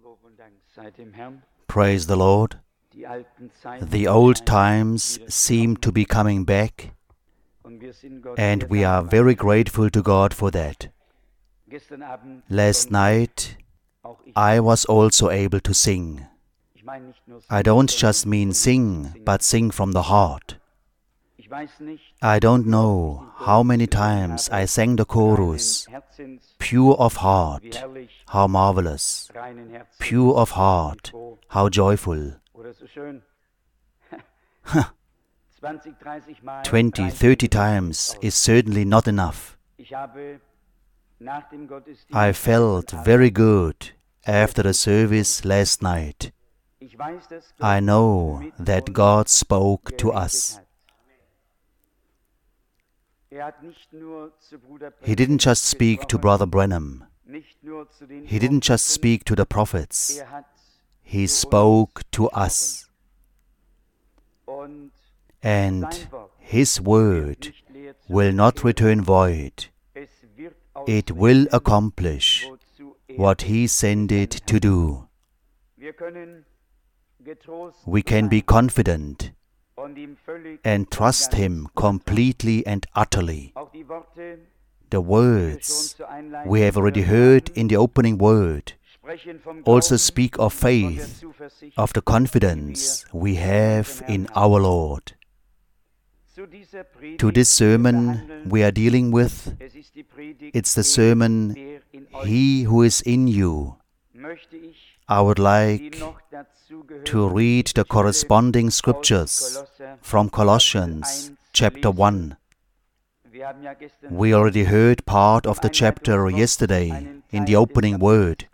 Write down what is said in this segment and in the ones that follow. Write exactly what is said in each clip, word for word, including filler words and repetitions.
Praise the Lord. The old times seem to be coming back, and we are very grateful to God for that. Last night, I was also able to sing. I don't just mean sing, but sing from the heart. I don't know how many times I sang the chorus, pure of heart, how marvelous, pure of heart, how joyful. Twenty, thirty times is certainly not enough. I felt very good after the service last night. I know that God spoke to us. He didn't just speak to Brother Branham. He didn't just speak to the prophets. He spoke to us. And His word will not return void. It will accomplish what He sent it to do. We can be confident and trust Him completely and utterly. The words we have already heard in the opening word also speak of faith, of the confidence we have in our Lord. To this sermon we are dealing with, it's the sermon, He who is in you. I would like to read the corresponding scriptures from Colossians chapter one. We already heard part of the chapter yesterday in the opening word.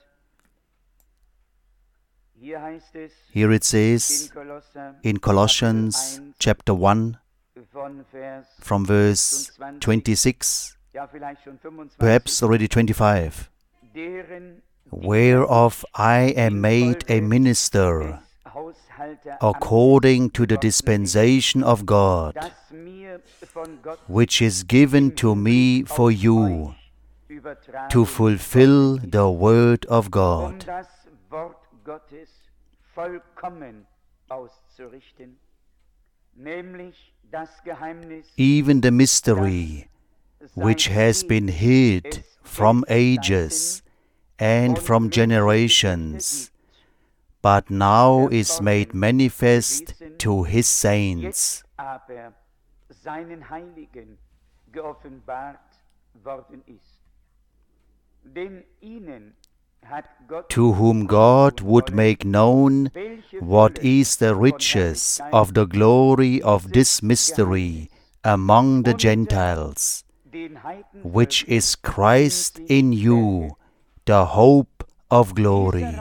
Here it says in Colossians chapter one, from verse twenty-six, perhaps already twenty-five, whereof I am made a minister according to the dispensation of God, which is given to me for you, to fulfill the word of God. Even the mystery which has been hid from ages and from generations, but now is made manifest to His saints, to whom God would make known what is the riches of the glory of this mystery among the Gentiles, which is Christ in you, the hope of glory.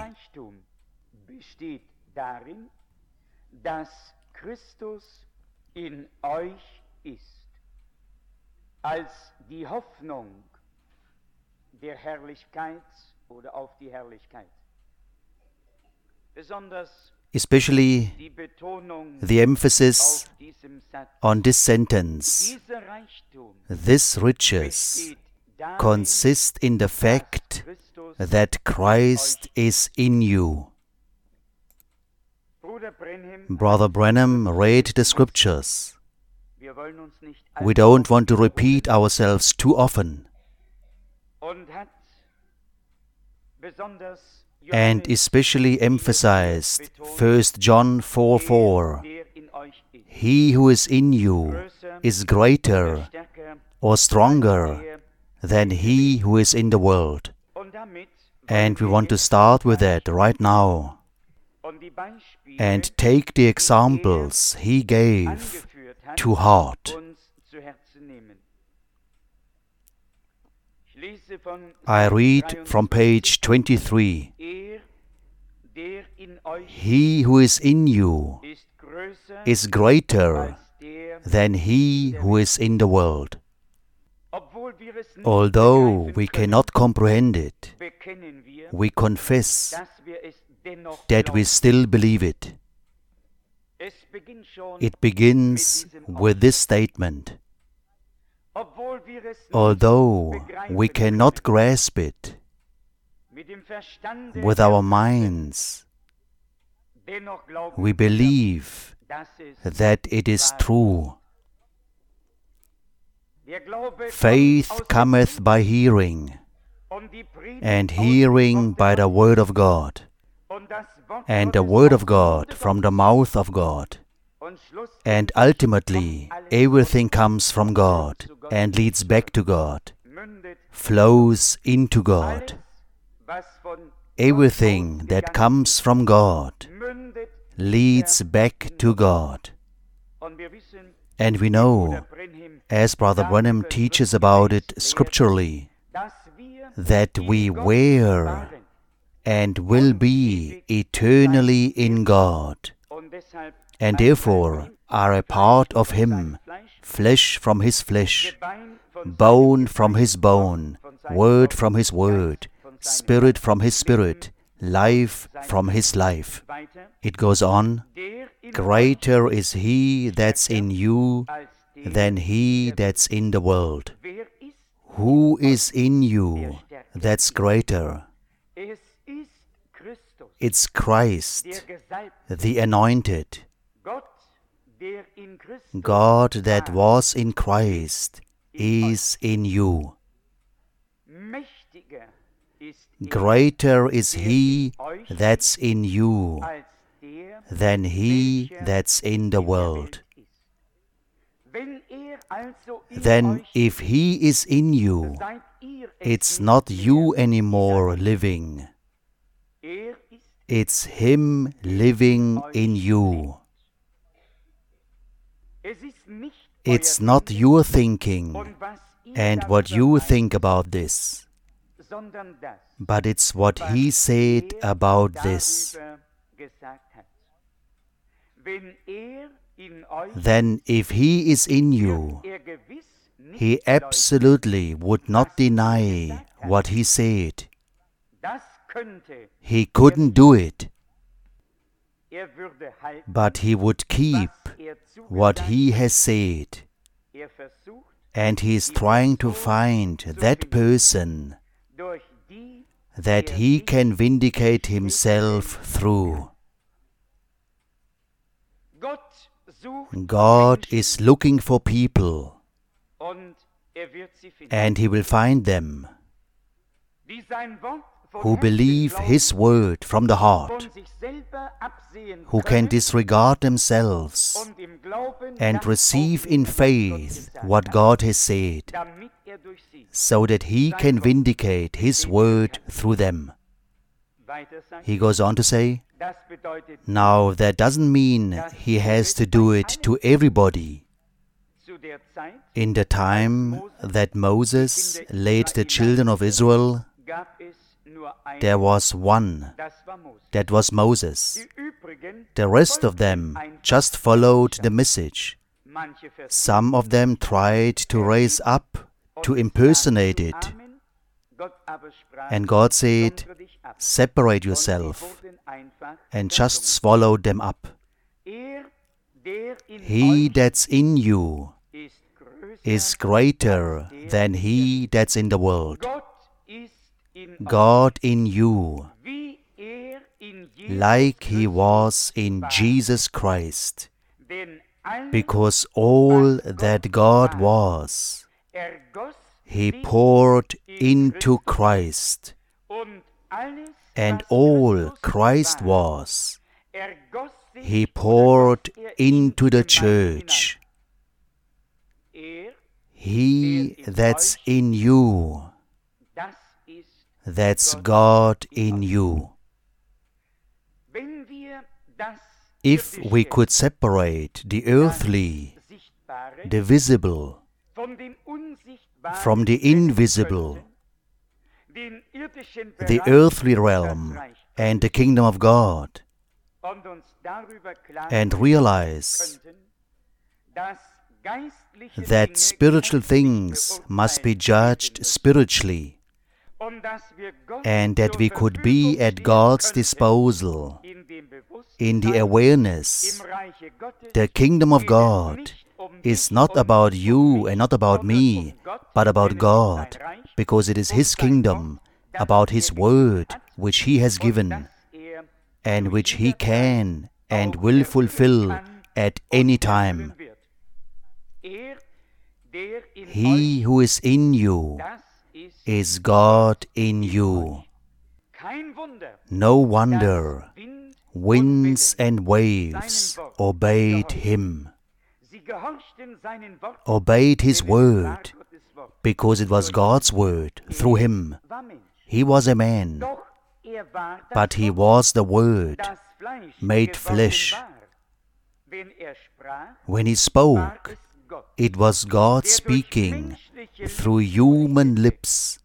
Especially the emphasis on this sentence, this riches consist in the fact that Christ is in you. Brother Branham read the scriptures. We don't want to repeat ourselves too often. And especially emphasized First John four four. He who is in you is greater or stronger than he who is in the world. And we want to start with that right now and take the examples he gave to heart. I read from page twenty-three. He who is in you is greater than he who is in the world. Although we cannot comprehend it, we confess that we still believe it. It begins with this statement. Although we cannot grasp it with our minds, we believe that it is true. Faith cometh by hearing, and hearing by the word of God, and the word of God from the mouth of God. And ultimately, everything comes from God and leads back to God, flows into God. Everything that comes from God leads back to God. And we know, as Brother Branham teaches about it scripturally, that we were and will be eternally in God, and therefore are a part of Him, flesh from His flesh, bone from His bone, word from His word, spirit from His spirit, life from His life. It goes on, greater is He that's in you than he that's in the world. Who is in you that's greater? It's Christ, the Anointed. God that was in Christ is in you. Greater is He that's in you than he that's in the world. Then if He is in you, it's not you anymore living. It's Him living in you. It's not your thinking and what you think about this, but it's what He said about this. Then if He is in you, He absolutely would not deny what He said. He couldn't do it, but He would keep what He has said. And He is trying to find that person that He can vindicate Himself through. God is looking for people, and He will find them who believe His word from the heart, who can disregard themselves and receive in faith what God has said, so that He can vindicate His word through them. He goes on to say, now that doesn't mean He has to do it to everybody. In the time that Moses led the children of Israel, there was one, that was Moses. The rest of them just followed the message. Some of them tried to raise up, to impersonate it. And God said, separate yourself, and just swallowed them up. He that's in you is greater than he that's in the world. God in you, like He was in Jesus Christ, because all that God was, He poured into Christ, and all Christ was, He poured into the church. He that's in you, that's God in you. If we could separate the earthly, the visible, from the invisible, the earthly realm and the kingdom of God, and realize that spiritual things must be judged spiritually, and that we could be at God's disposal in the awareness, the kingdom of God is not about you and not about me, but about God, because it is His kingdom, about His word which He has given and which He can and will fulfill at any time. He who is in you is God in you. No wonder winds and waves obeyed Him, obeyed His word, because it was God's word through Him. He was a man, but He was the Word made flesh. When He spoke, it was God speaking through human lips.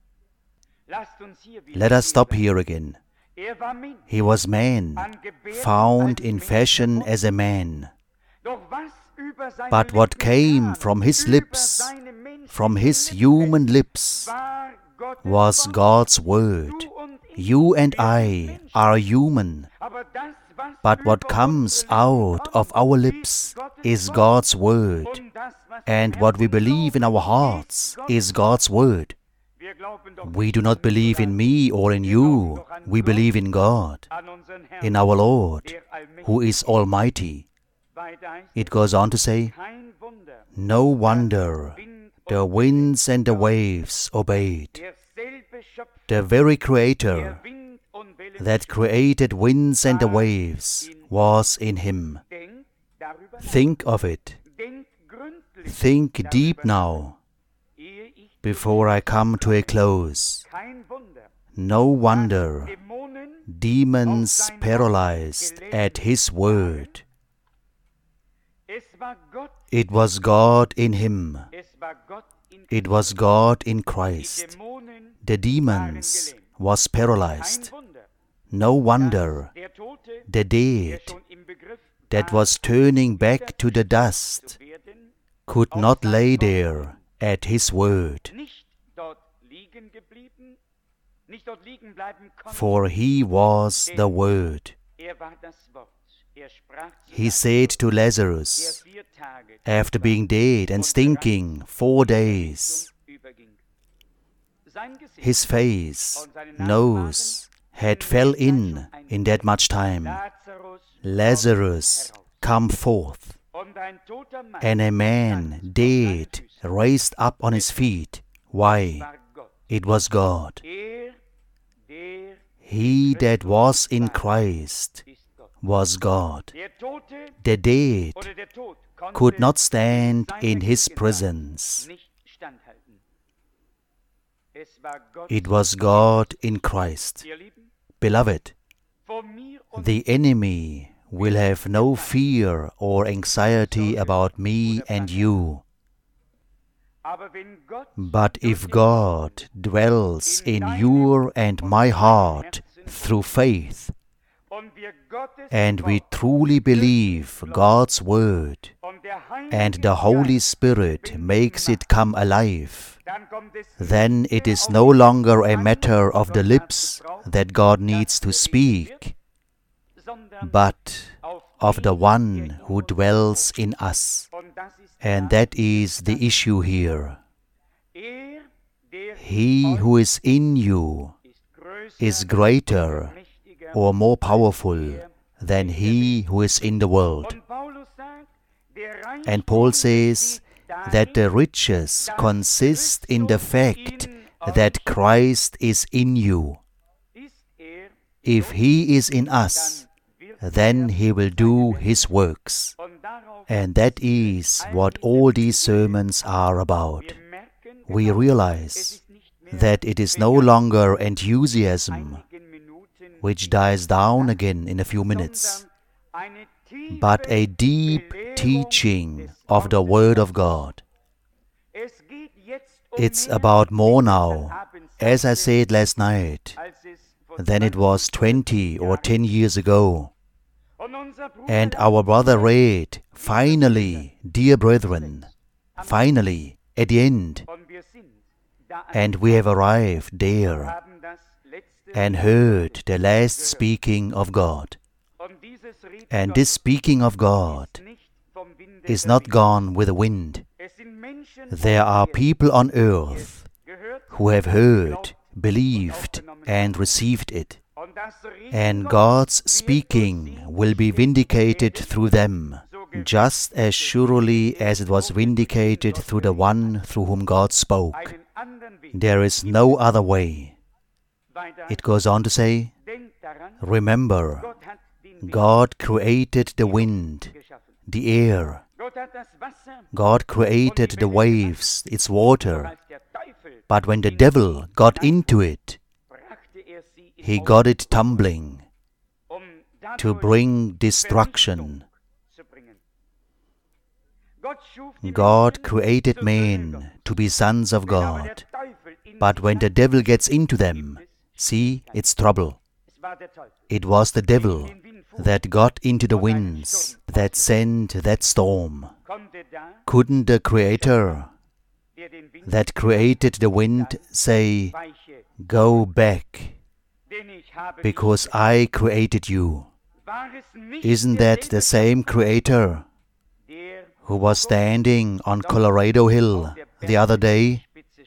Let us stop here again. He was man, found in fashion as a man. But what came from His lips, from His human lips, was God's word. You and I are human, but what comes out of our lips is God's word, and what we believe in our hearts is God's word. We do not believe in me or in you, we believe in God, in our Lord, who is Almighty. It goes on to say, no wonder the winds and the waves obeyed. The very Creator that created winds and the waves was in Him. Think of it. Think deep now, before I come to a close. No wonder demons paralyzed at His word. It was God in Him. It was God in Christ. The demons was paralyzed. No wonder the dead that was turning back to the dust could not lay there at His word. For He was the Word. He said to Lazarus, after being dead and stinking four days, his face, nose, had fell in in that much time. Lazarus, come forth. And a man, dead, raised up on his feet. Why? It was God. He that was in Christ was God. The dead could not stand in His presence. It was God in Christ. Beloved, the enemy will have no fear or anxiety about me and you. But if God dwells in your and my heart through faith, and we truly believe God's Word, and the Holy Spirit makes it come alive, then it is no longer a matter of the lips that God needs to speak, but of the one who dwells in us. And that is the issue here. He who is in you is greater or more powerful than he who is in the world. And Paul says that the riches consist in the fact that Christ is in you. If He is in us, then He will do His works. And that is what all these sermons are about. We realize that it is no longer enthusiasm, which dies down again in a few minutes, but a deep teaching of the Word of God. It's about more now, as I said last night, than it was twenty or ten years ago. And our brother read, finally, dear brethren, finally, at the end. And we have arrived there and heard the last speaking of God. And this speaking of God is not gone with the wind. There are people on earth who have heard believed and received it. And God's speaking will be vindicated through them, just as surely as it was vindicated through the one through whom God spoke. There is no other way. It goes on to say, remember, God created the wind, the air. God created the waves, its water. But when the devil got into it, he got it tumbling to bring destruction. God created men to be sons of God. But when the devil gets into them, see, it's trouble. It was the devil that got into the winds, that sent that storm. Couldn't the Creator that created the wind say, go back, because I created you? Isn't that the same Creator who was standing on Colorado Hill the other day?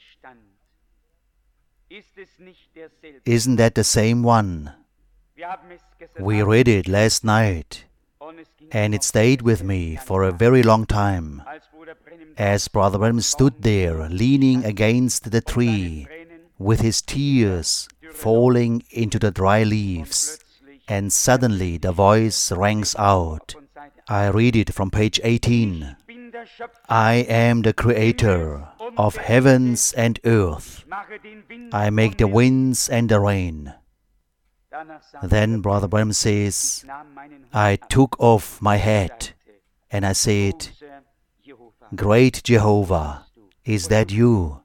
Isn't that the same one? We read it last night, and it stayed with me for a very long time. As Brother Branham stood there, leaning against the tree, with his tears falling into the dry leaves, and suddenly the voice rings out. I read it from page eighteen. I am the Creator of heavens and earth. I make the winds and the rain. Then Brother Branham says, I took off my hat and I said, Great Jehovah, is that you?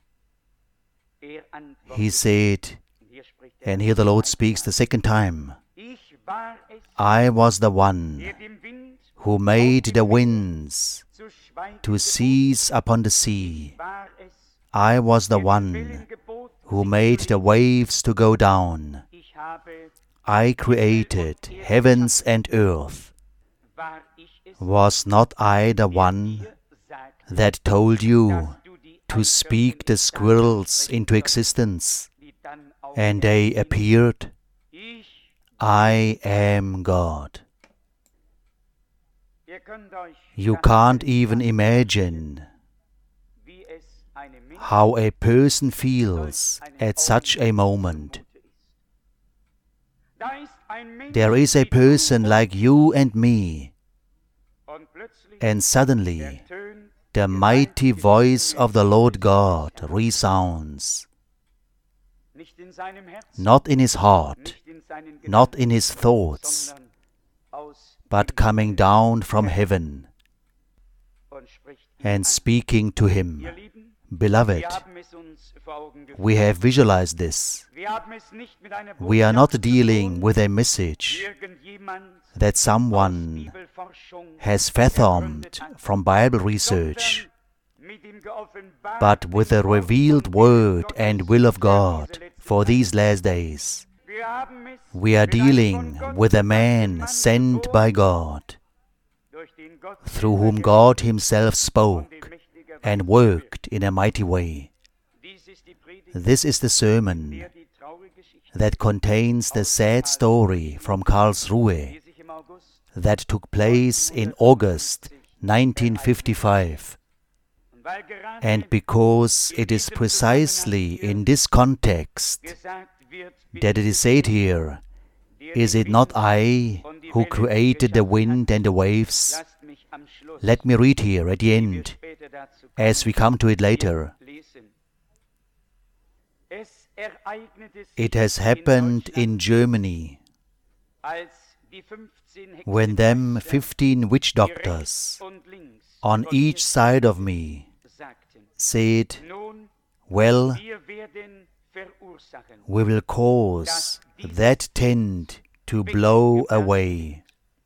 He said, and here the Lord speaks the second time, I was the one who made the winds to cease upon the sea. I was the one who made the waves to go down. I created heavens and earth. Was not I the one that told you to speak the squirrels into existence, and they appeared? I am God. You can't even imagine how a person feels at such a moment. There is a person like you and me, and suddenly the mighty voice of the Lord God resounds. Not in his heart, not in his thoughts, but coming down from heaven and speaking to him. Beloved, we have visualized this. We are not dealing with a message that someone has fathomed from Bible research, but with a revealed word and will of God for these last days. We are dealing with a man sent by God, through whom God Himself spoke and worked in a mighty way. This is the sermon that contains the sad story from Karlsruhe that took place in August nineteen fifty-five. And because it is precisely in this context that it is said here, is it not I who created the wind and the waves? Let me read here at the end, as we come to it later. It has happened in Germany, when them fifteen witch doctors on each side of me said, well, we will cause that tent to blow away.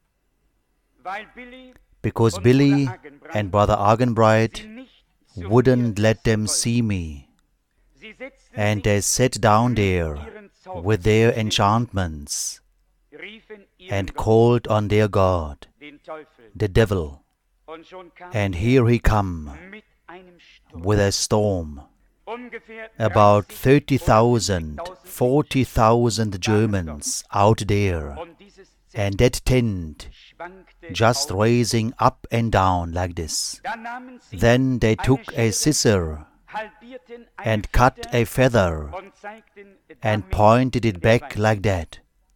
Because Billy and Brother Argenbright wouldn't let them see me. And they sat down there with their enchantments and called on their God, the devil. And here he come with a storm. about thirty thousand, forty thousand Germans out there, and that tent just raising up and down like this. Then they took a scissor and cut a feather and pointed it back like that.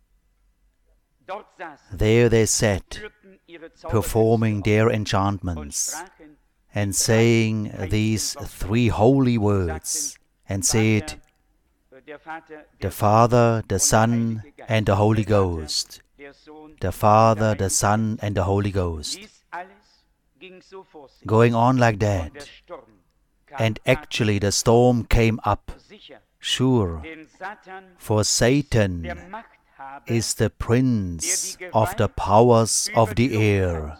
There they sat, performing their enchantments and saying these three holy words, and said, the Father, the Son, and the Holy Ghost. The Father, the Son, and the Holy Ghost. Going on like that. And actually the storm came up. Sure, for Satan is the prince of the powers of the air.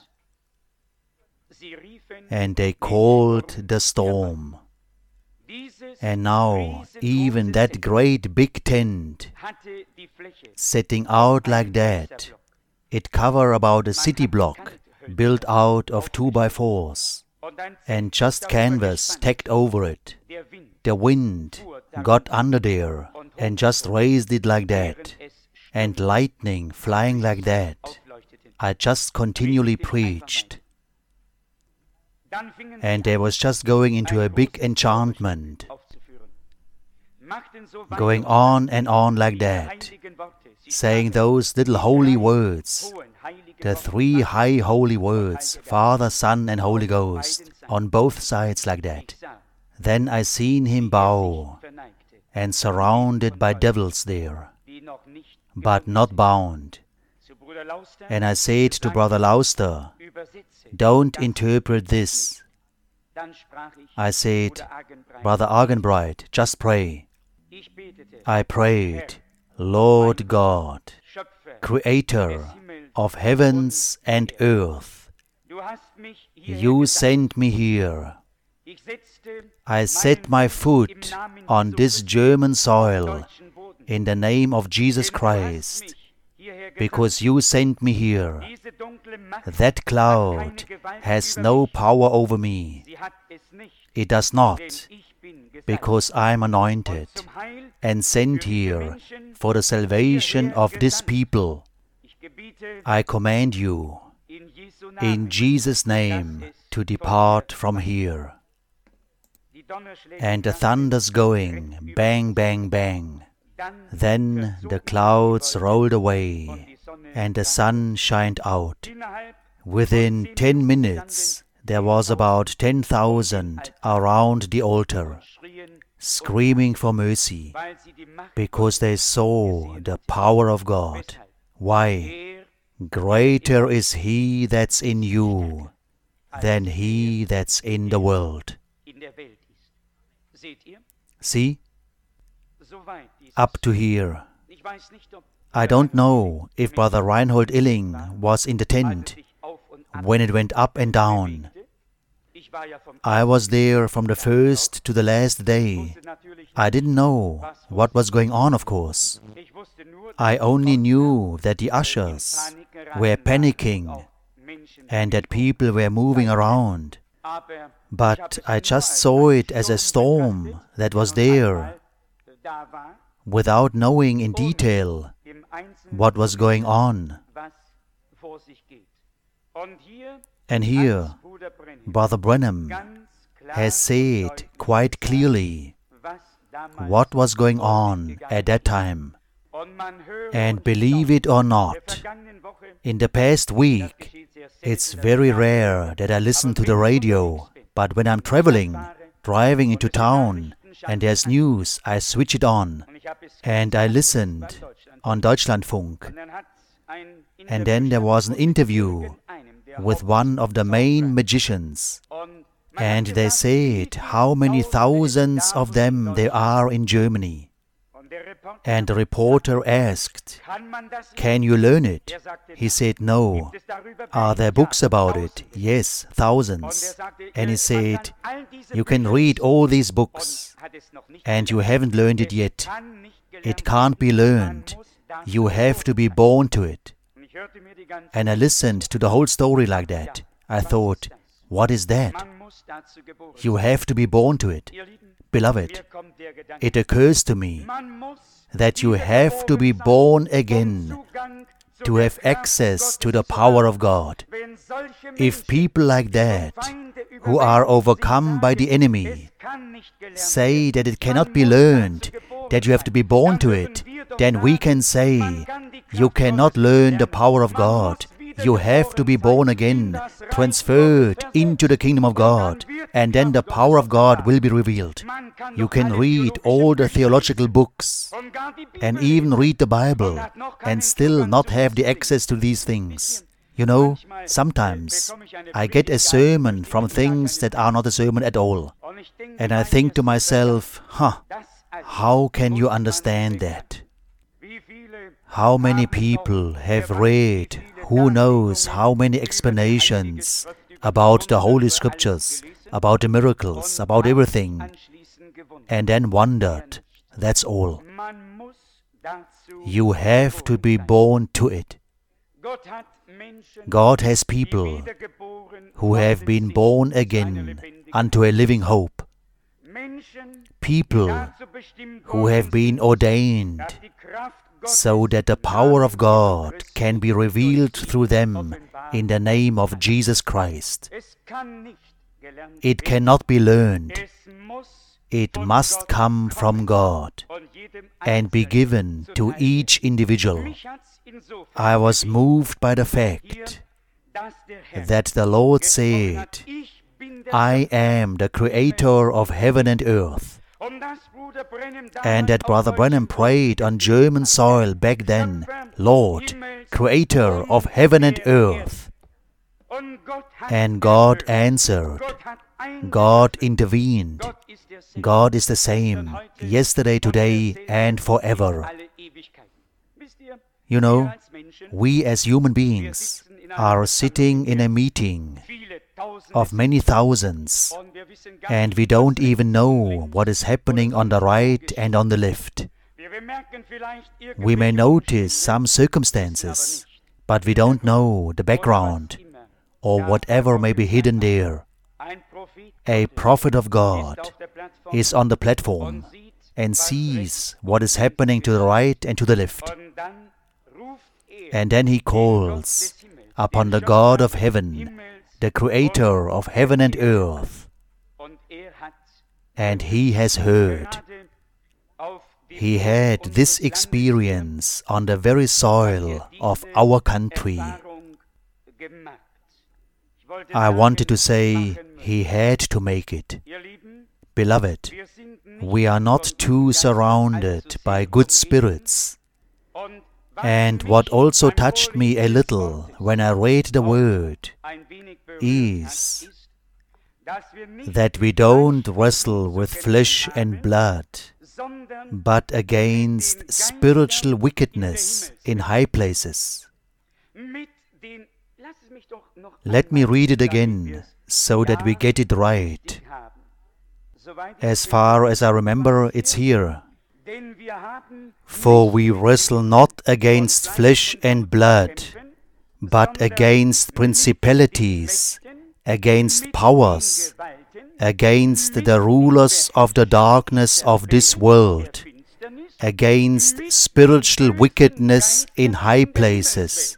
And they called the storm. And now even that great big tent, setting out like that, it cover about a city block built out of two by fours, and just canvas tacked over it. The wind got under there and just raised it like that, and lightning flying like that. I just continually preached. And I was just going into a big enchantment, going on and on like that, saying those little holy words, the three high holy words, Father, Son, and Holy Ghost, on both sides like that. Then I seen him bow, and surrounded by devils there, but not bound. And I said to Brother Lauster, don't interpret this. I said, Brother Argenbright, just pray. I prayed, Lord God, Creator of heavens and earth, you sent me here. I set my foot on this German soil in the name of Jesus Christ, because you sent me here. That cloud has no power over me. It does not, because I am anointed and sent here for the salvation of this people. I command you, in Jesus' name, to depart from here. And the thunder's going, bang, bang, bang. Then the clouds rolled away, and the sun shined out. Within ten minutes, there was about ten thousand around the altar, screaming for mercy, because they saw the power of God. Why? Greater is He that's in you than he that's in the world. See? Up to here. I don't know if Brother Reinhold Illing was in the tent when it went up and down. I was there from the first to the last day. I didn't know what was going on, of course. I only knew that the ushers were panicking and that people were moving around. But I just saw it as a storm that was there, without knowing in detail what was going on. And here, Brother Branham has said quite clearly what was going on at that time. And believe it or not, in the past week, it's very rare that I listen to the radio, but when I'm traveling, driving into town, and there's news, I switch it on, and I listened on Deutschlandfunk. And then there was an interview with one of the main magicians, and they said how many thousands of them there are in Germany. And the reporter asked, "Can you learn it?" He said, "No." "Are there books about it?" "Yes, thousands." And he said, "You can read all these books, and you haven't learned it yet. It can't be learned. You have to be born to it." And I listened to the whole story like that. I thought, What is that? You have to be born to it. Beloved, it occurs to me that you have to be born again to have access to the power of God. If people like that, who are overcome by the enemy, say that it cannot be learned, that you have to be born to it, then we can say, you cannot learn the power of God. You have to be born again, transferred into the kingdom of God, and then the power of God will be revealed. You can read all the theological books and even read the Bible and still not have the access to these things. You know, sometimes I get a sermon from things that are not a sermon at all. And I think to myself, huh, how can you understand that? How many people have read who knows how many explanations about the Holy Scriptures, about the miracles, about everything, and then wondered, that's all. You have to be born to it. God has people who have been born again unto a living hope. People who have been ordained so that the power of God can be revealed through them in the name of Jesus Christ. It cannot be learned. It must come from God and be given to each individual. I was moved by the fact that the Lord said, I am the creator of heaven and earth. And that Brother Branham prayed on German soil back then, Lord, creator of heaven and earth. And God answered. God intervened. God is the same, yesterday, today, and forever. You know, we as human beings are sitting in a meeting of many thousands, and we don't even know what is happening on the right and on the left. We may notice some circumstances, but we don't know the background or whatever may be hidden there. A prophet of God is on the platform and sees what is happening to the right and to the left. And then he calls upon the God of heaven, the creator of heaven and earth. And he has heard. He had this experience on the very soil of our country. I wanted to say he had to make it. Beloved, we are not too surrounded by good spirits. And what also touched me a little when I read the Word is that we don't wrestle with flesh and blood, but against spiritual wickedness in high places. Let me read it again so that we get it right. As far as I remember, it's here. For we wrestle not against flesh and blood, but against principalities, against powers, against the rulers of the darkness of this world, against spiritual wickedness in high places.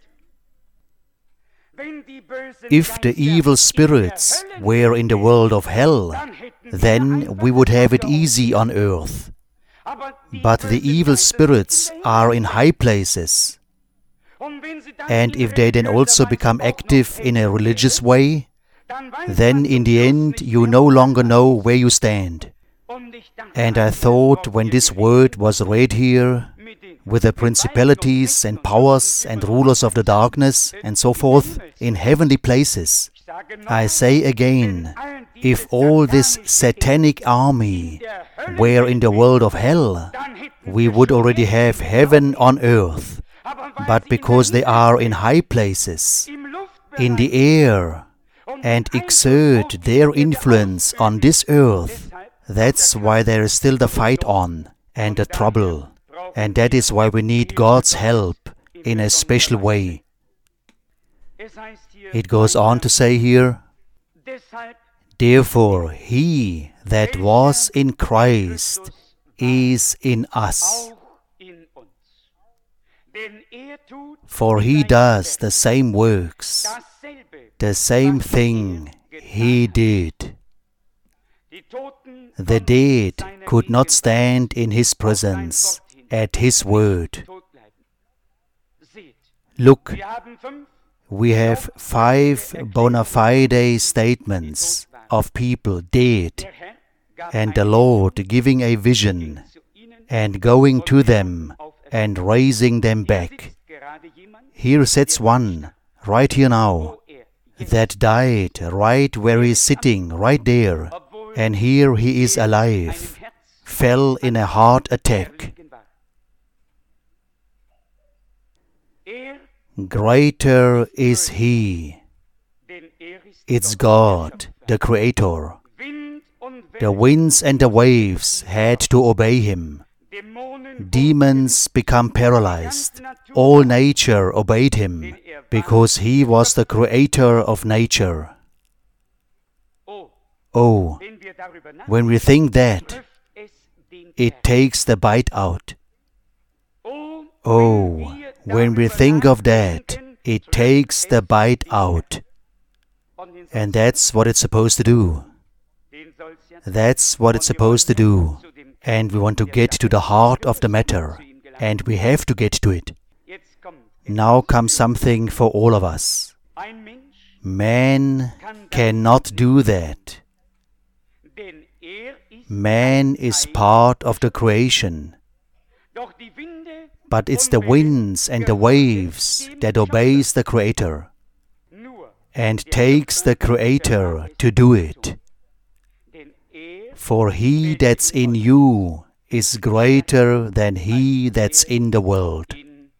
If the evil spirits were in the world of hell, then we would have it easy on earth. But the evil spirits are in high places. And if they then also become active in a religious way, then in the end you no longer know where you stand. And I thought when this word was read here, with the principalities and powers and rulers of the darkness and so forth in heavenly places, I say again, if all this satanic army were in the world of hell, we would already have heaven on earth. But because they are in high places, in the air, and exert their influence on this earth, that's why there is still the fight on and the trouble. And that is why we need God's help in a special way. It goes on to say here, Therefore, he that was in Christ is in us. For he does the same works, the same thing he did. The dead could not stand in his presence at his word. Look, we have five bona fide statements of people dead, and the Lord giving a vision and going to them and raising them back. Here sits one, right here now, that died right where he is sitting, right there, and here he is alive, fell in a heart attack. Greater is he. It's God, the Creator. The winds and the waves had to obey him. Demons become paralyzed. All nature obeyed him, because he was the creator of nature. Oh, when we think that, it takes the bite out. Oh, when we think of that, it takes the bite out. And that's what it's supposed to do. That's what it's supposed to do. And we want to get to the heart of the matter. And we have to get to it. Now comes something for all of us. Man cannot do that. Man is part of the creation. But it's the winds and the waves that obeys the Creator and takes the Creator to do it. For he that's in you is greater than he that's in the world.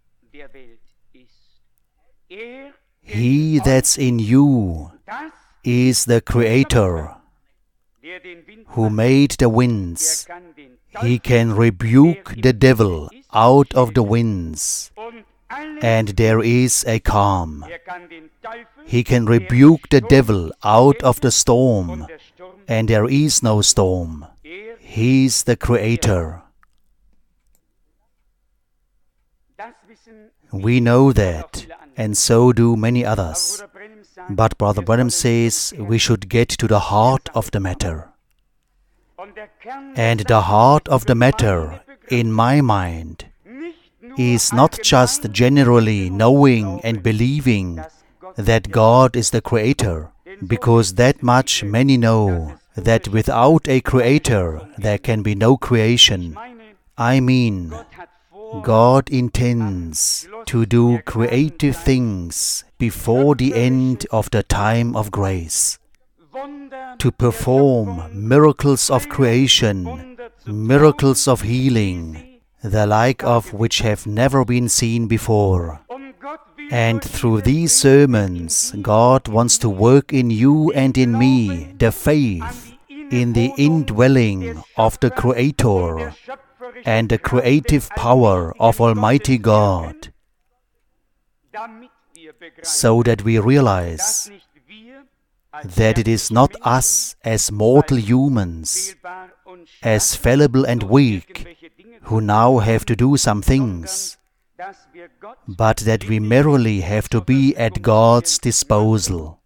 He that's in you is the Creator who made the winds. He can rebuke the devil out of the winds, and there is a calm. He can rebuke the devil out of the storm, and there is no storm. He's the Creator. We know that, and so do many others. But Brother Branham says we should get to the heart of the matter. And the heart of the matter, in my mind, is not just generally knowing and believing that God is the Creator, because that much many know, that without a Creator there can be no creation. I mean, God intends to do creative things before the end of the time of grace, to perform miracles of creation, miracles of healing, the like of which have never been seen before. And through these sermons, God wants to work in you and in me the faith in the indwelling of the Creator and the creative power of Almighty God, so that we realize that it is not us as mortal humans, as fallible and weak, who now have to do some things, but that we merely have to be at God's disposal,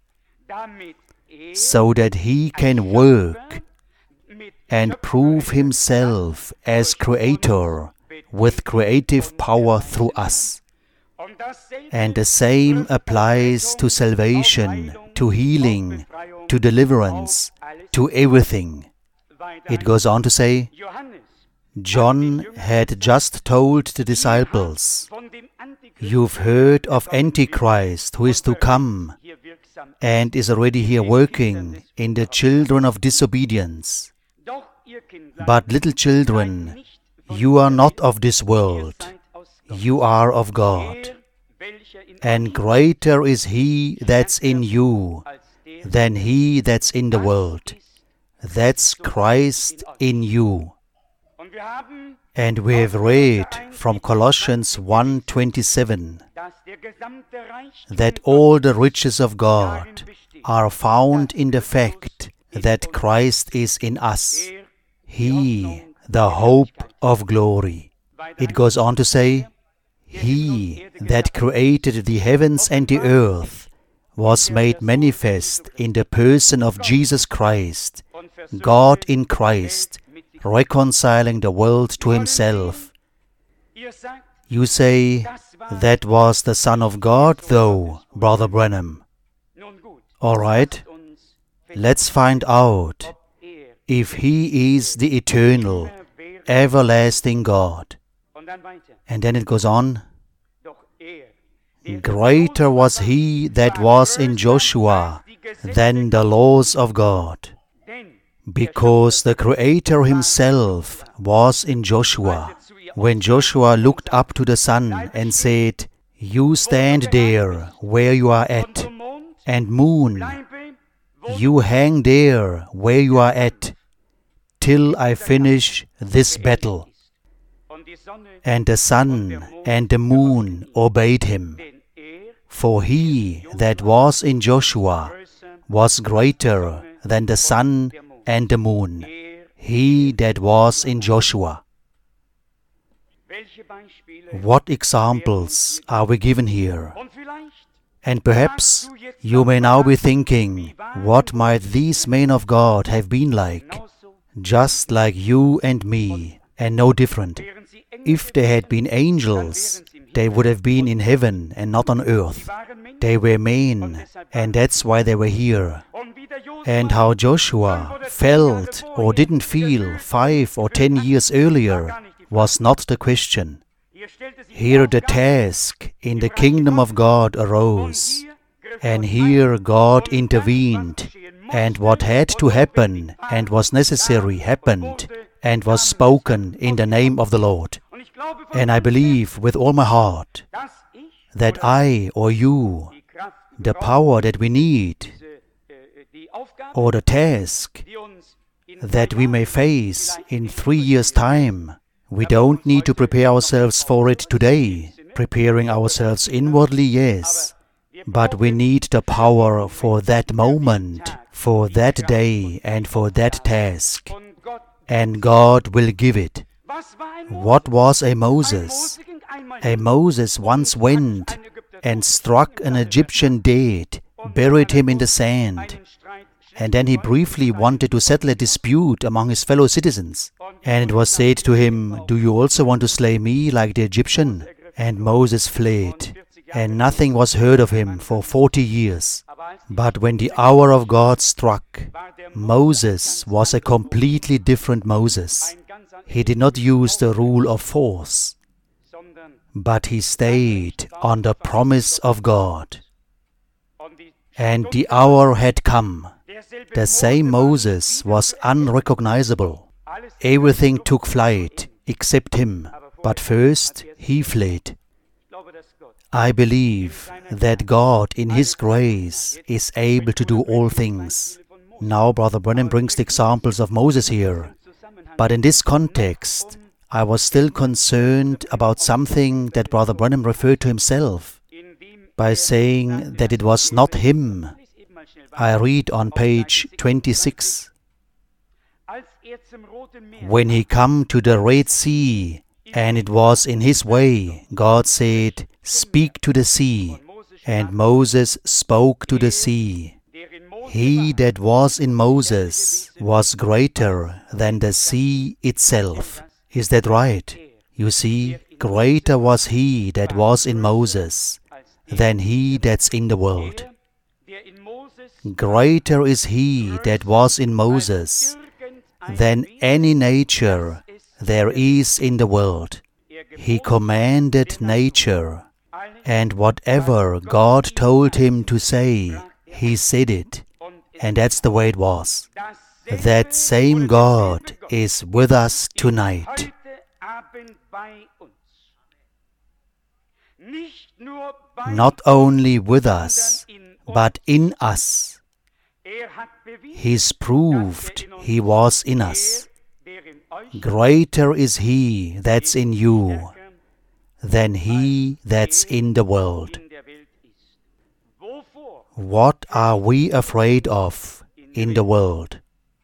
so that He can work and prove Himself as Creator with creative power through us. And the same applies to salvation, to healing, to deliverance, to everything. It goes on to say, John had just told the disciples, "You've heard of Antichrist who is to come and is already here working in the children of disobedience. But little children, you are not of this world, you are of God. And greater is He that's in you than he that's in the world." That's Christ in you. And we have read from Colossians one twenty-seven that all the riches of God are found in the fact that Christ is in us, He, the hope of glory. It goes on to say, He that created the heavens and the earth was made manifest in the person of Jesus Christ, God in Christ, reconciling the world to Himself. You say, that was the Son of God, though, Brother Branham. All right, let's find out if He is the eternal, everlasting God. And then it goes on, greater was He that was in Joshua than the laws of God, because the Creator Himself was in Joshua. When Joshua looked up to the sun and said, you stand there where you are at, and moon, you hang there where you are at, till I finish this battle. And the sun and the moon obeyed him. For he that was in Joshua was greater than the sun and the moon, he that was in Joshua. What examples are we given here? And perhaps you may now be thinking, what might these men of God have been like? Just like you and me, and no different. If they had been angels, they would have been in heaven and not on earth. They were men, and that's why they were here. And how Joshua felt or didn't feel five or ten years earlier was not the question. Here the task in the kingdom of God arose, and here God intervened, and what had to happen and was necessary happened, and was spoken in the name of the Lord. And I believe with all my heart that I or you, the power that we need, or the task that we may face in three years' time, we don't need to prepare ourselves for it today. Preparing ourselves inwardly, yes, but we need the power for that moment, for that day, and for that task. And God will give it. What was a Moses? A Moses once went and struck an Egyptian dead, buried him in the sand, and then he briefly wanted to settle a dispute among his fellow citizens. And it was said to him, do you also want to slay me like the Egyptian? And Moses fled, and nothing was heard of him for forty years. But when the hour of God struck, Moses was a completely different Moses. He did not use the rule of force, but he stayed on the promise of God. And the hour had come. The same Moses was unrecognizable. Everything took flight except him, but first he fled. I believe that God in His grace is able to do all things. Now Brother Branham brings the examples of Moses here. But in this context, I was still concerned about something that Brother Branham referred to himself by saying that it was not him. I read on page twenty-six. When he come to the Red Sea, and it was in his way, God said, speak to the sea. And Moses spoke to the sea. He that was in Moses was greater than the sea itself. Is that right? You see, greater was he that was in Moses than he that's in the world. Greater is he that was in Moses than any nature there is in the world. He commanded nature, and whatever God told him to say, he said it. And that's the way it was. That same God is with us tonight. Not only with us, but in us. He's proved He was in us. Greater is He that's in you than he that's in the world. What are we afraid of in the world?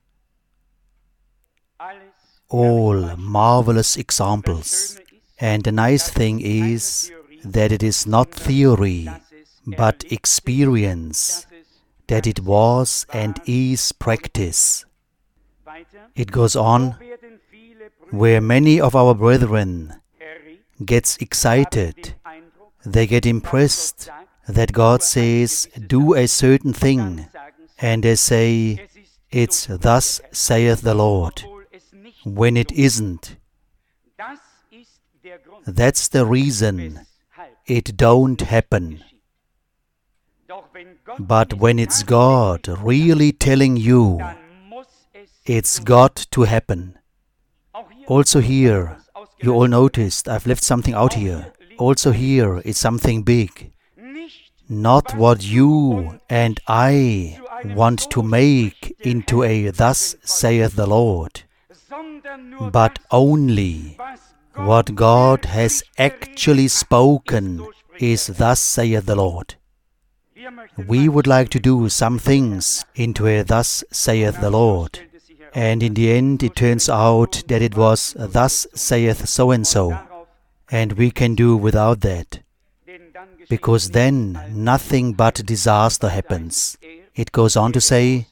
All marvelous examples. And the nice thing is that it is not theory, but experience, that it was and is practice. It goes on, where many of our brethren gets excited, they get impressed that God says, do a certain thing, and they say, it's thus saith the Lord, when it isn't. That's the reason it don't happen. But when it's God really telling you, it's got to happen. Also here, you all noticed, I've left something out here. Also here is something big. Not what you and I want to make into a thus saith the Lord, but only what God has actually spoken is thus saith the Lord. We would like to do some things into a thus saith the Lord, and in the end it turns out that it was thus saith so-and-so, and we can do without that, because then nothing but disaster happens. It goes on to say,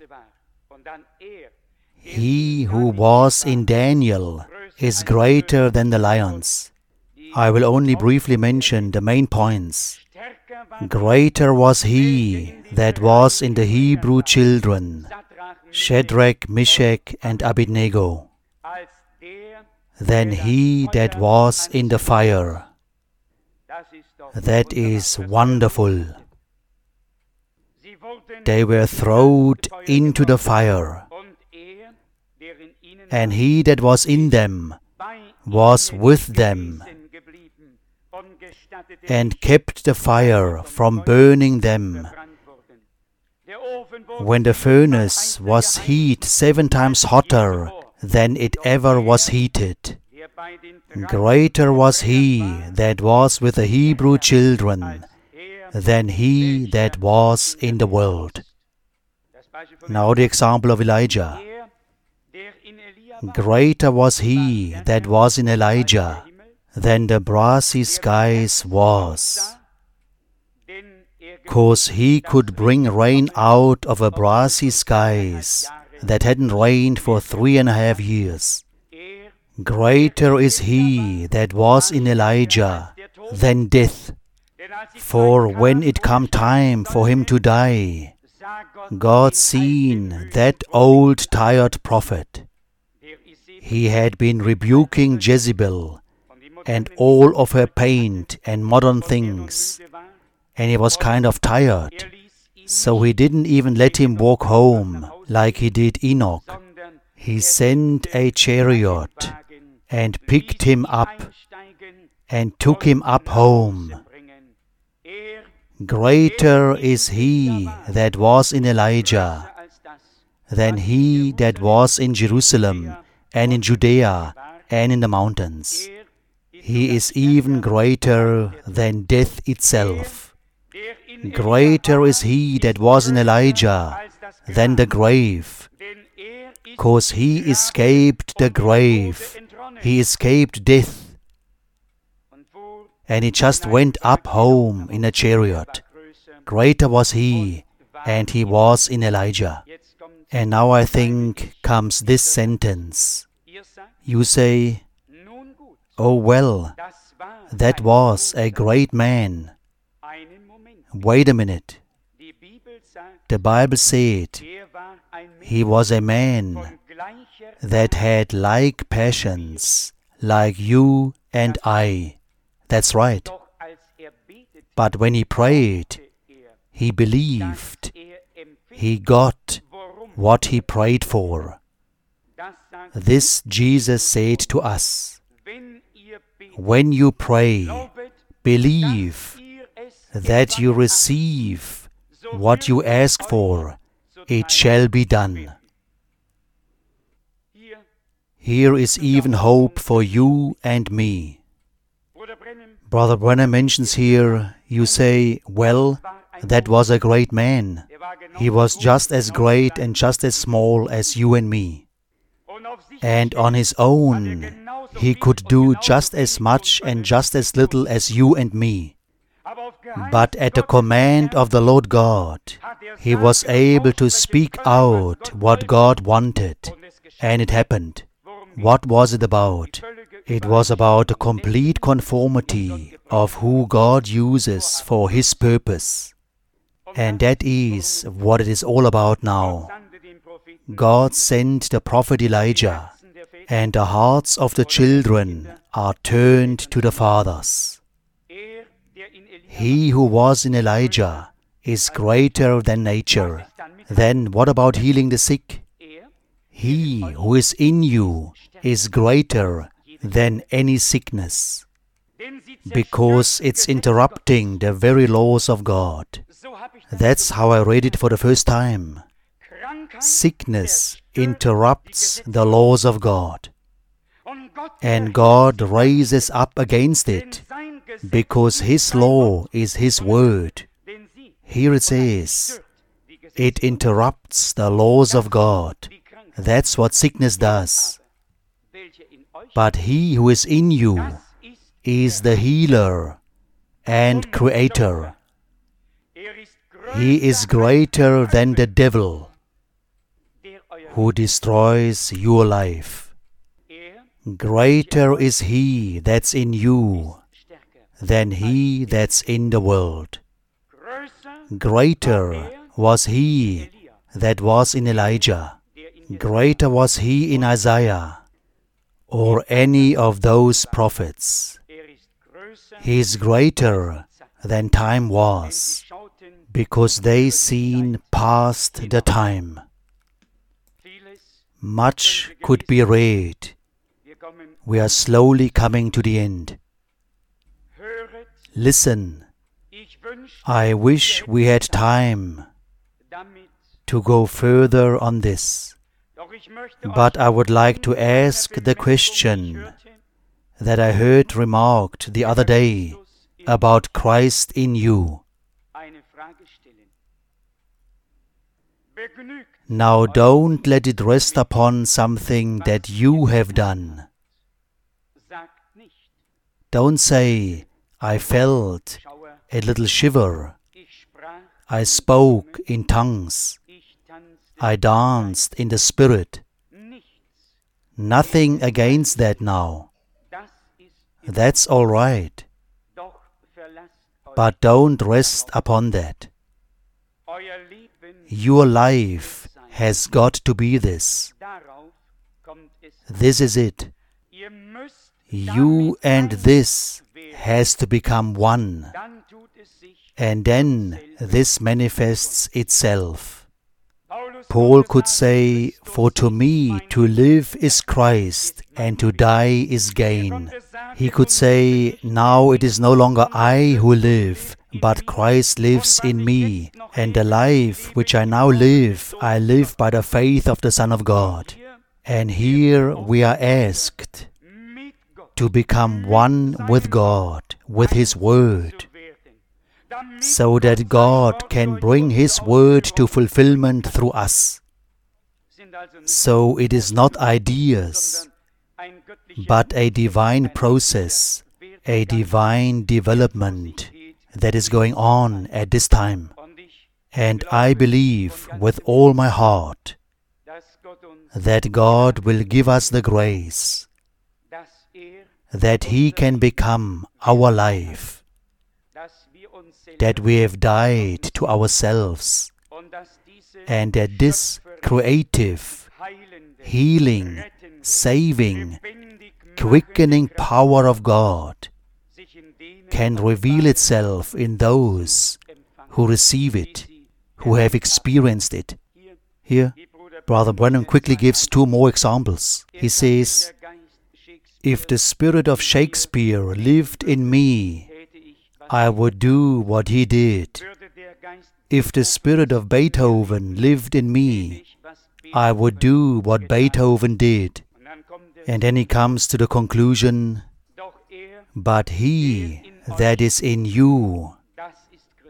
he who was in Daniel is greater than the lions. I will only briefly mention the main points. Greater was he that was in the Hebrew children, Shadrach, Meshach, and Abednego, than he that was in the fire. That is wonderful. They were thrown into the fire, and he that was in them was with them, and kept the fire from burning them. When the furnace was heat seven times hotter than it ever was heated, greater was he that was with the Hebrew children than he that was in the world. Now the example of Elijah. Greater was he that was in Elijah than the brassy skies was, 'cause he could bring rain out of a brassy skies that hadn't rained for three and a half years. Greater is he that was in Elijah than death, for when it come time for him to die, God seen that old tired prophet. He had been rebuking Jezebel and all of her paint and modern things, and he was kind of tired, so he didn't even let him walk home like he did Enoch. He sent a chariot and picked him up and took him up home. Greater is he that was in Elijah than he that was in Jerusalem and in Judea and in the mountains. He is even greater than death itself. Greater is he that was in Elijah than the grave, 'cause he escaped the grave, he escaped death, and he just went up home in a chariot. Greater was he, and he was in Elijah. And now I think comes this sentence. You say, oh well, that was a great man. Wait a minute. The Bible said he was a man that had like passions, like you and I. That's right. But when he prayed, he believed. He got what he prayed for. This Jesus said to us. When you pray, believe that you receive what you ask for, it shall be done. Here is even hope for you and me. Brother Brenner mentions here, you say, well, that was a great man. He was just as great and just as small as you and me. And on his own, he could do just as much and just as little as you and me. But at the command of the Lord God, he was able to speak out what God wanted, and it happened. What was it about? It was about the complete conformity of who God uses for His purpose. And that is what it is all about now. God sent the prophet Elijah, and the hearts of the children are turned to the fathers. He who was in Elijah is greater than nature. Then what about healing the sick? He who is in you is greater than any sickness, because it's interrupting the very laws of God. That's how I read it for the first time. Sickness interrupts the laws of God, and God raises up against it, because His law is His word. Here it says, it interrupts the laws of God. That's what sickness does. But He who is in you is the healer and creator. He is greater than the devil who destroys your life. Greater is He that's in you than he that's in the world. Greater was he that was in Elijah. Greater was he in Isaiah, or any of those prophets. He is greater than time was, because they seen past the time. Much could be read. We are slowly coming to the end. Listen, I wish we had time to go further on this, but I would like to ask the question that I heard remarked the other day about Christ in you. Now don't let it rest upon something that you have done. Don't say, I felt a little shiver. I spoke in tongues. I danced in the Spirit. Nothing against that now. That's all right. But don't rest upon that. Your life has got to be this. This is it. You and this has to become one, and then this manifests itself. Paul could say, for to me to live is Christ, and to die is gain. He could say, now it is no longer I who live, but Christ lives in me, and the life which I now live, I live by the faith of the Son of God. And here we are asked to become one with God, with His Word, so that God can bring His Word to fulfillment through us. So it is not ideas, but a divine process, a divine development that is going on at this time. And I believe with all my heart that God will give us the grace, that He can become our life, that we have died to ourselves, and that this creative, healing, saving, quickening power of God can reveal itself in those who receive it, who have experienced it. Here, Brother Branham quickly gives two more examples. He says, if the spirit of Shakespeare lived in me, I would do what he did. If the spirit of Beethoven lived in me, I would do what Beethoven did. And then he comes to the conclusion, but he that is in you,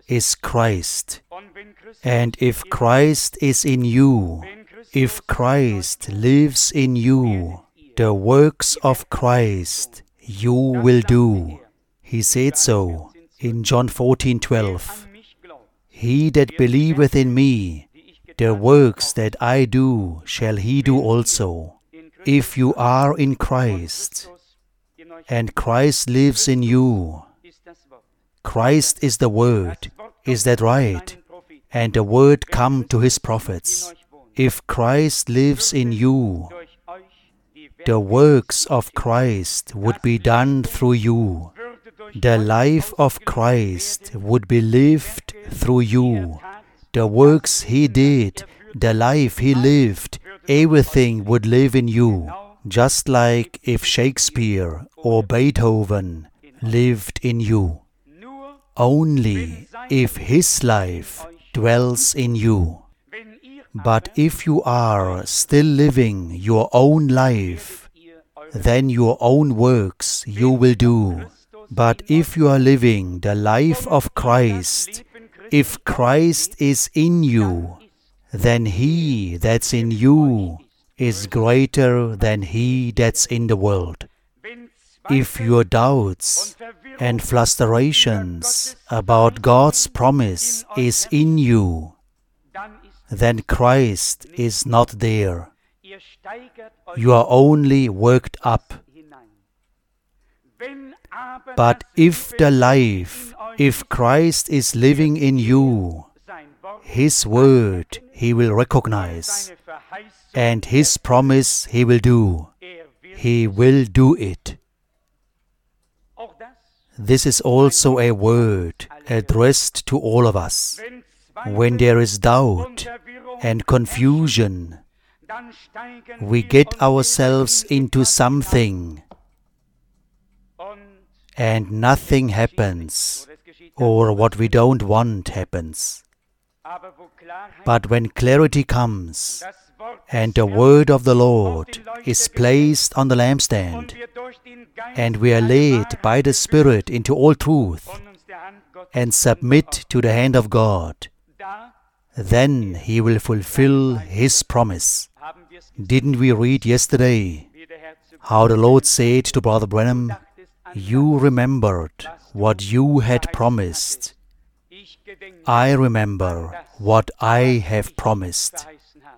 is Christ. And if Christ is in you, if Christ lives in you, the works of Christ you will do. He said so in John fourteen twelve. He that believeth in me, the works that I do shall he do also. If you are in Christ, and Christ lives in you, Christ is the Word. Is that right? And the Word come to His prophets. If Christ lives in you, the works of Christ would be done through you. The life of Christ would be lived through you. The works He did, the life He lived, everything would live in you. Just like if Shakespeare or Beethoven lived in you. Only if his life dwells in you. But if you are still living your own life, then your own works you will do. But if you are living the life of Christ, if Christ is in you, then He that's in you is greater than he that's in the world. If your doubts and frustrations about God's promise is in you, then Christ is not there. You are only worked up. But if the life, if Christ is living in you, His word He will recognize, and His promise He will do. He will do it. This is also a word addressed to all of us. When there is doubt and confusion, we get ourselves into something and nothing happens, or what we don't want happens. But when clarity comes, and the word of the Lord is placed on the lampstand, and we are led by the Spirit into all truth, and submit to the hand of God, then He will fulfill His promise. Didn't we read yesterday how the Lord said to Brother Branham, "You remembered what you had promised. I remember what I have promised."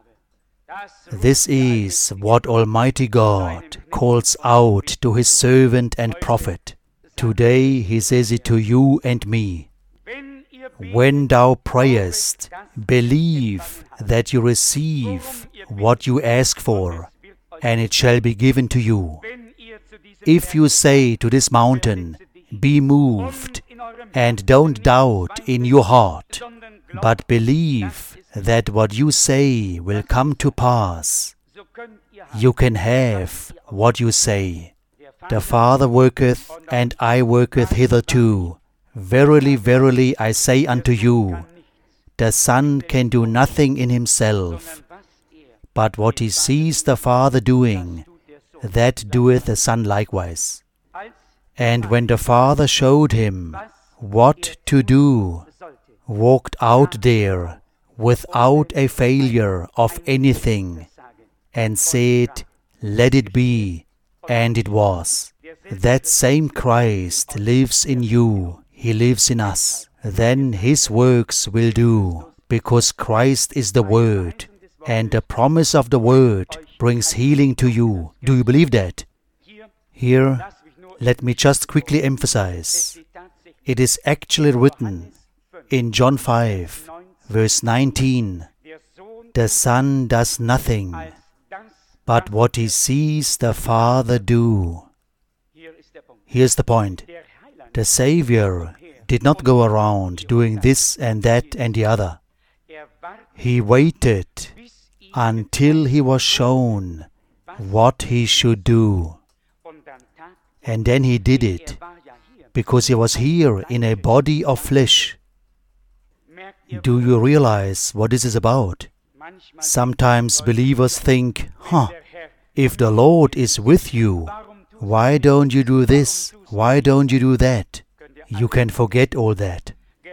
This is what Almighty God calls out to His servant and prophet. Today He says it to you and me. When thou prayest, believe that you receive what you ask for, and it shall be given to you. If you say to this mountain, "Be moved," and don't doubt in your heart, but believe that what you say will come to pass, you can have what you say. The Father worketh, and I worketh hitherto. Verily, verily, I say unto you, the Son can do nothing in himself, but what he sees the Father doing, that doeth the Son likewise. And when the Father showed him what to do, walked out there without a failure of anything, and said, "Let it be," and it was. That same Christ lives in you. He lives in us. Then His works will do, because Christ is the Word, and the promise of the Word brings healing to you. Do you believe that? Here, let me just quickly emphasize. It is actually written in John five, verse nineteen, "The Son does nothing but what He sees the Father do." Here's the point. The Savior did not go around doing this and that and the other. He waited until He was shown what He should do. And then He did it, because He was here in a body of flesh. Do you realize what this is about? Sometimes believers think, huh, if the Lord is with you, why don't you do this? Why don't you do that? You can forget all that.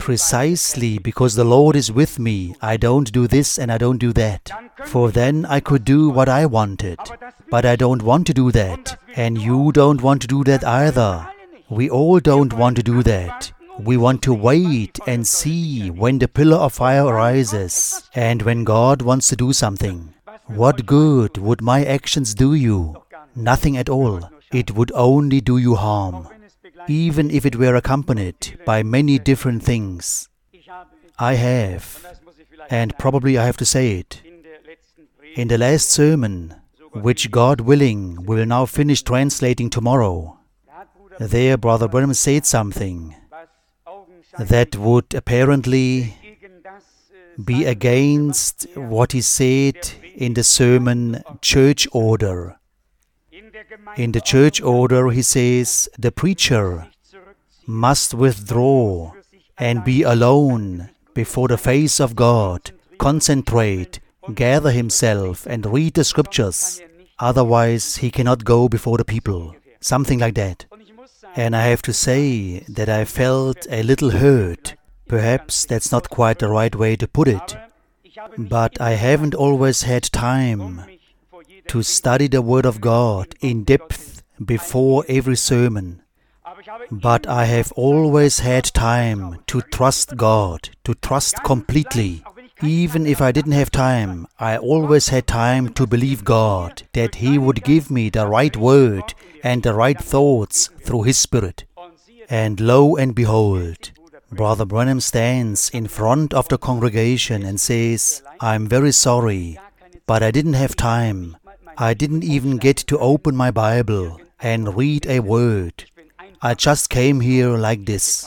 precisely because the Lord is with me, I don't do this and I don't do that. For then I could do what I wanted. But I don't want to do that. And you don't want to do that either. We all don't want to do that. We want to wait and see when the pillar of fire arises and when God wants to do something. What good would my actions do you? Nothing at all. It would only do you harm, even if it were accompanied by many different things. I have, and probably I have to say it, in the last sermon, which God willing will now finish translating tomorrow, there Brother Branham said something that would apparently be against what he said in the sermon Church Order. In the Church Order, he says, the preacher must withdraw and be alone before the face of God, concentrate, gather himself and read the scriptures. Otherwise, he cannot go before the people. Something like that. And I have to say that I felt a little hurt. Perhaps that's not quite the right way to put it. But I haven't always had time to study the Word of God in depth before every sermon. But I have always had time to trust God, to trust completely. Even if I didn't have time, I always had time to believe God, that He would give me the right word and the right thoughts through His Spirit. And lo and behold, Brother Branham stands in front of the congregation and says, I'm very sorry, but I didn't have time. I didn't even get to open my Bible and read a word. I just came here like this.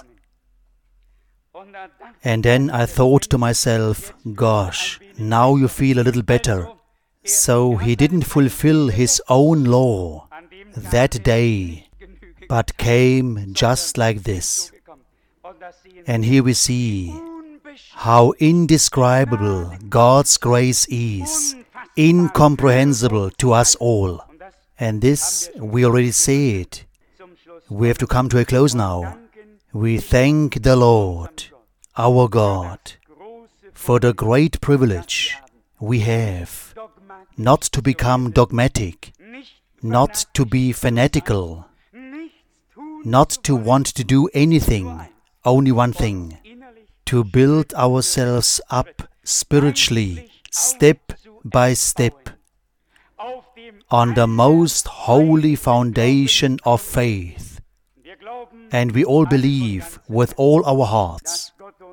And then I thought to myself, gosh, now you feel a little better. So he didn't fulfill his own law that day, but came just like this. And here we see how indescribable God's grace is, incomprehensible to us all. And this, we already said. We have to come to a close now. We thank the Lord, our God, for the great privilege we have not to become dogmatic, not to be fanatical, not to want to do anything, only one thing, to build ourselves up spiritually, step by step, on the most holy foundation of faith. And we all believe with all our hearts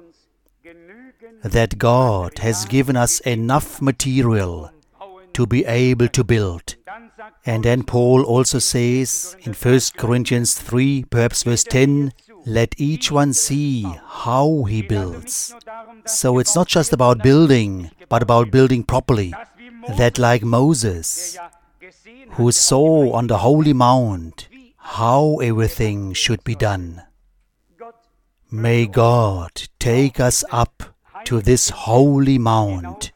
that God has given us enough material to be able to build. And then Paul also says in First Corinthians three, perhaps verse ten, let each one see how he builds. So it's not just about building, but about building properly. That like Moses, who saw on the holy mount how everything should be done. May God take us up to this holy mount,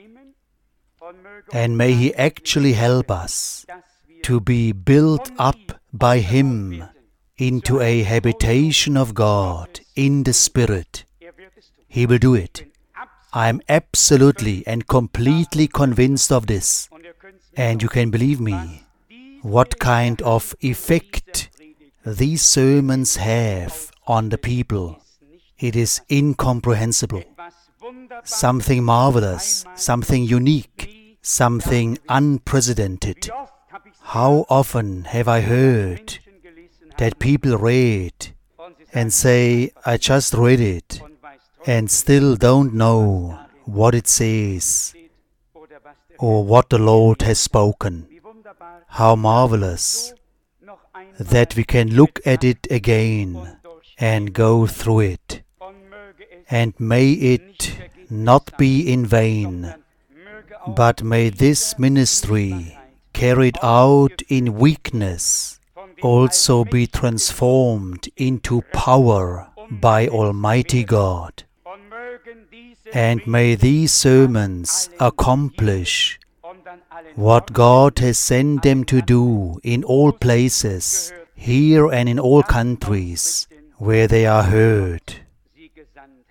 and may He actually help us to be built up by Him into a habitation of God in the Spirit. He will do it. I am absolutely and completely convinced of this. And you can believe me, what kind of effect these sermons have on the people. It is incomprehensible. Something marvelous, something unique, something unprecedented. How often have I heard that people read and say, I just read it, and still don't know what it says or what the Lord has spoken. How marvelous that we can look at it again and go through it. And may it not be in vain, but may this ministry carried out in weakness also be transformed into power by Almighty God. And may these sermons accomplish what God has sent them to do in all places, here and in all countries, where they are heard.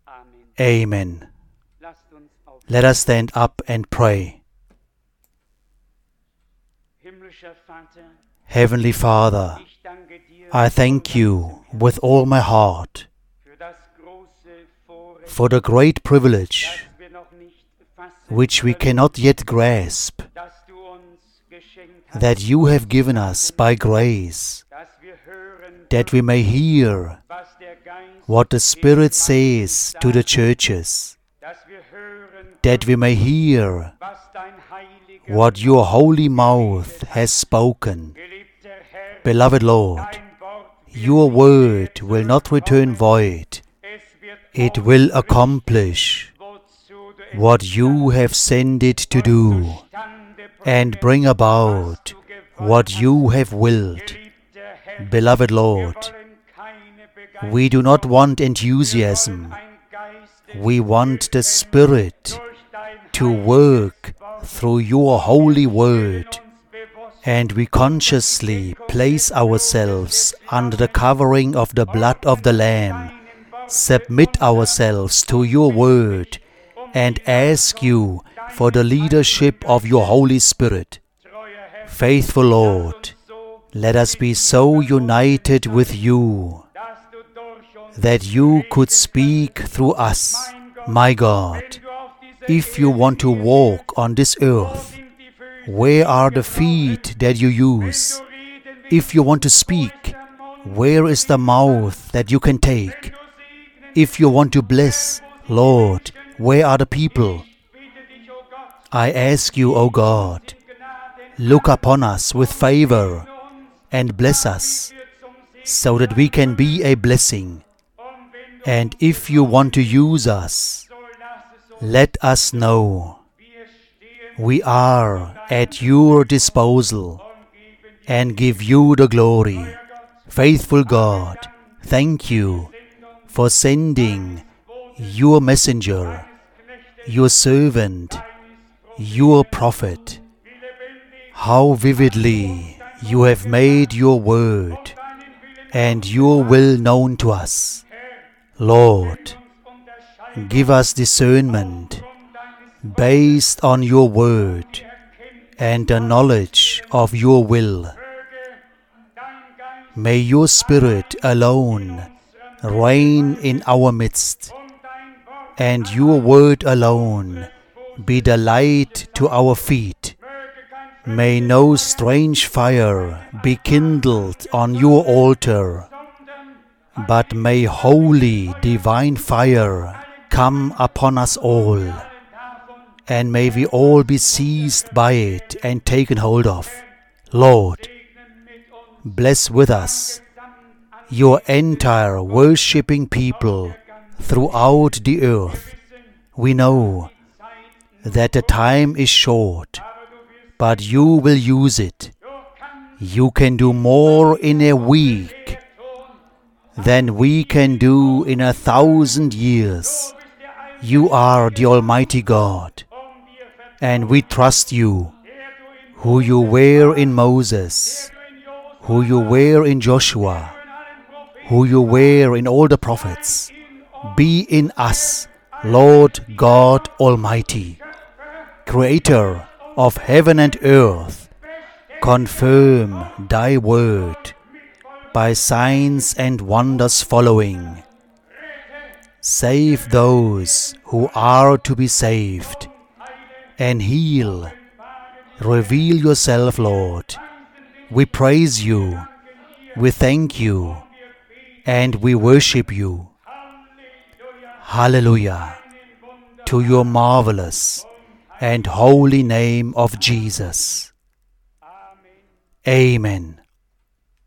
Amen. Let us stand up and pray. Heavenly Father, I thank you with all my heart for the great privilege which we cannot yet grasp, that you have given us by grace, that we may hear what the Spirit says to the churches, that we may hear what your holy mouth has spoken. Beloved Lord, your word will not return void. It will accomplish what you have sent it to do and bring about what you have willed. Beloved Lord, we do not want enthusiasm. We want the Spirit to work through your holy word, and we consciously place ourselves under the covering of the blood of the Lamb, submit ourselves to your word, and ask you for the leadership of your Holy Spirit. Faithful Lord, let us be so united with you that you could speak through us. My God, if you want to walk on this earth, where are the feet that you use? If you want to speak, where is the mouth that you can take? If you want to bless, Lord, where are the people? I ask you, O God, look upon us with favor and bless us so that we can be a blessing. And if you want to use us, let us know. We are at your disposal and give you the glory. Faithful God, thank you for sending your messenger, your servant, your prophet. How vividly you have made your word and your will known to us. Lord, give us discernment based on your word and the knowledge of your will. May your Spirit alone reign in our midst, and your word alone be the light to our feet. May no strange fire be kindled on your altar, but may holy divine fire come upon us all, and may we all be seized by it and taken hold of. Lord, bless with us your entire worshipping people throughout the earth. We know that the time is short, but you will use it. You can do more in a week than we can do in a thousand years. You are the Almighty God, and we trust you, who you were in Moses, who you were in Joshua, who you were in all the prophets. Be in us, Lord God Almighty, Creator of heaven and earth. Confirm thy word by signs and wonders following. Save those who are to be saved, and heal. Reveal yourself, Lord. We praise you, we thank you, and we worship you. Hallelujah to your marvelous and holy name of Jesus. Amen.